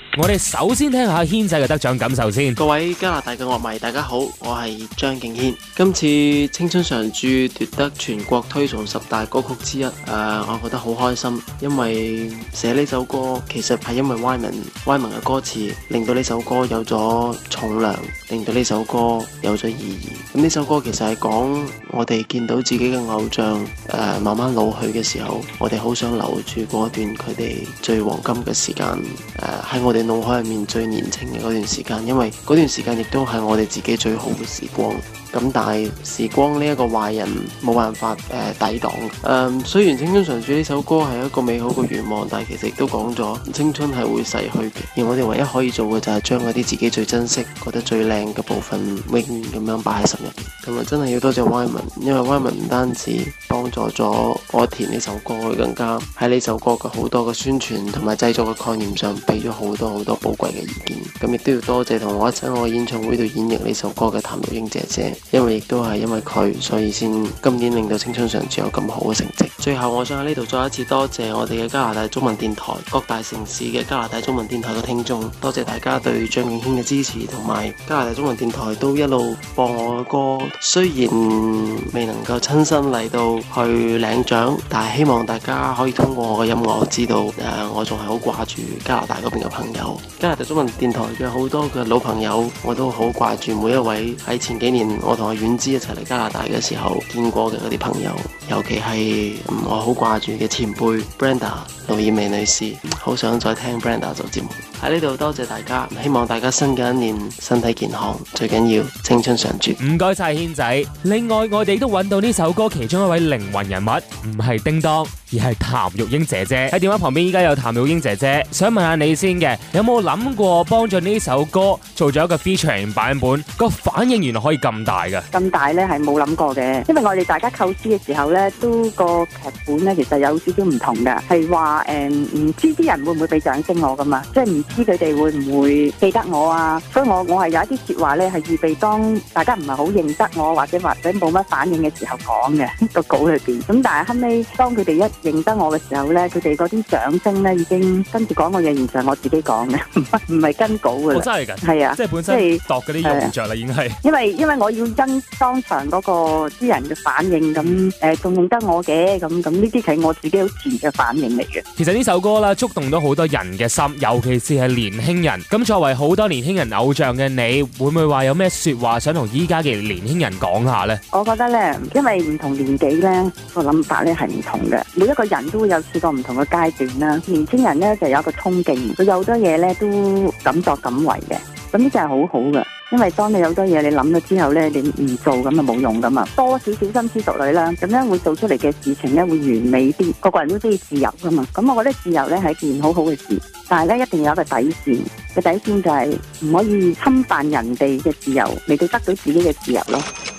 我哋首先聽下軒仔嘅得獎感受先。 各位加拿大嘅樂迷，大家好，我係張敬軒。今次青春常駐奪得全國推崇10大歌曲之一，我覺得好開心，因為寫呢首歌其實係因為 Wyman 嘅歌詞令到呢首歌有咗重量，令到呢首歌有咗意義。咁呢首歌其實係講我哋見到自己嘅偶像慢慢老去嘅時候，我哋好想留住嗰段佢哋最黃金嘅時間，喺我哋腦海入面最年輕嘅嗰段時間，因為嗰段時間亦都係我哋自己最好嘅時光。咁但係時光呢一個壞人冇辦法抵擋。雖然青春常駐呢首歌係一個美好嘅願望，但係其實亦都講咗青春係會逝去嘅，而我哋唯一可以做嘅就係將嗰啲自己最珍惜、覺得最靚嘅部分永遠咁樣擺喺心入邊。咁啊，真係要多謝 Wyman， 因為 Wyman 唔單止幫助咗我填呢首歌，佢更加喺呢首歌嘅好多嘅宣傳同埋製作嘅概念上俾咗好多寶貴嘅意見。咁亦都要多謝同我一齊喺我演唱會度演繹呢首歌嘅譚玉英姐姐，因為亦都係因為佢，所以先今年令到青春常駐有咁好嘅成績。最後我想喺呢度再一次多謝我哋嘅加拿大中文電台各大城市嘅加拿大中文電台嘅聽眾，多謝大家對張敬軒嘅支持，同埋加拿大中文電台都一路播我嘅歌。雖然未能夠親身嚟到去領獎，但係希望大家可以通過我嘅音樂知道我仲係好掛住加拿大嗰邊嘅朋友。加拿大中文電台嘅好多嘅老朋友我都好掛住，每一位喺前幾年我同阿遠之一齊嚟加拿大嘅時候見過嘅嗰啲朋友，尤其係我好掛住嘅前輩 Brenda 盧以薇女士，好想再聽 Brenda 做節目。喺呢度多謝大家，希望大家新嘅一年身體健康，最緊要青春常駐。 唔該晒軒仔。另外我哋都揾到呢首歌其中一位靈魂人物，唔係叮當，而係譚玉英姐姐。喺電話旁邊依家有譚玉英姐姐，想問下你先嘅，有冇諗過幫助呢首歌做咗一個 featuring 版本？個反應原來可以咁大嘅？ 咁大呢係冇諗過嘅，因為我哋大家構思嘅時候呢，都個劇本呢其實有少少唔同嘅，係話唔知啲人會唔會俾掌聲我噶嘛，即係唔知佢哋會唔會記得我啊，所以我係有一啲說話呢係預備當大家唔係好認得我或者冇乜反應嘅時候講嘅個稿裏邊。咁但係後尾當佢哋一認得我嘅時候呢，佢哋嗰啲掌聲呢已經跟住講嘅嘢，原來我自己講嘅，唔係跟稿嘅啦。 真係㗎？ 係啊， 即係本身度嗰啲用着啦，已經係。因為我要因當場嗰個啲人嘅反應，咁仲認得我嘅，咁呢啲係我自己好自然嘅反應嚟嘅。 其實呢首歌啦，觸動到好多人嘅心，尤其是係年輕人。咁作為好多年輕人偶像嘅你，會唔會話有咩說話想同依家嘅年輕人講下呢？ 我覺得呢，因為唔同年紀呢個諗法呢係唔同嘅，每一個人都會有試過唔同嘅階段啦。年輕人呢就有一個衝勁，佢有好多嘢呢都敢作敢為嘅，咁呢就係好好嘅。因為當你有好多嘢你諗咗之後呢，你唔做咁就冇用噶嘛。多少少心思熟慮啦，咁樣會做出嚟嘅事情呢會完美啲。個個人都中意自由噶嘛，咁我覺得自由呢係一件好好嘅事，但係呢一定有一個底線。個底線就係唔可以侵犯人哋嘅自由嚟到得到自己嘅自由咯。